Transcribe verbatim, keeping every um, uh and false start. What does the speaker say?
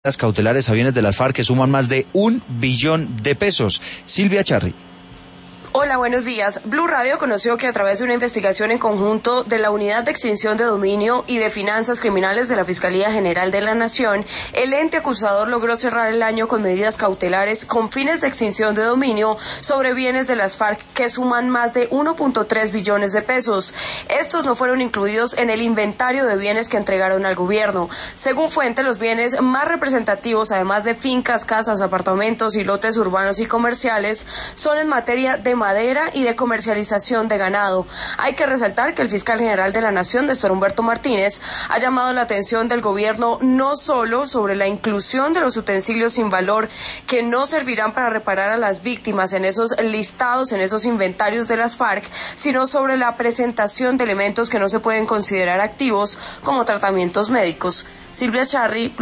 Las cautelares a bienes de las FARC que suman más de un billón de pesos. Silvia Charri. Hola, buenos días. Blue Radio conoció que a través de una investigación en conjunto de la Unidad de Extinción de Dominio y de Finanzas Criminales de la Fiscalía General de la Nación, el ente acusador logró cerrar el año con medidas cautelares con fines de extinción de dominio sobre bienes de las FARC que suman más de uno punto tres billones de pesos. Estos no fueron incluidos en el inventario de bienes que entregaron al gobierno. Según fuente, los bienes más representativos, además de fincas, casas, apartamentos y lotes urbanos y comerciales, son en materia de madera y de comercialización de ganado. Hay que resaltar que el fiscal general de la Nación, Néstor Humberto Martínez, ha llamado la atención del gobierno no solo sobre la inclusión de los utensilios sin valor que no servirán para reparar a las víctimas en esos listados, en esos inventarios de las FARC, sino sobre la presentación de elementos que no se pueden considerar activos como tratamientos médicos. Silvia Charri.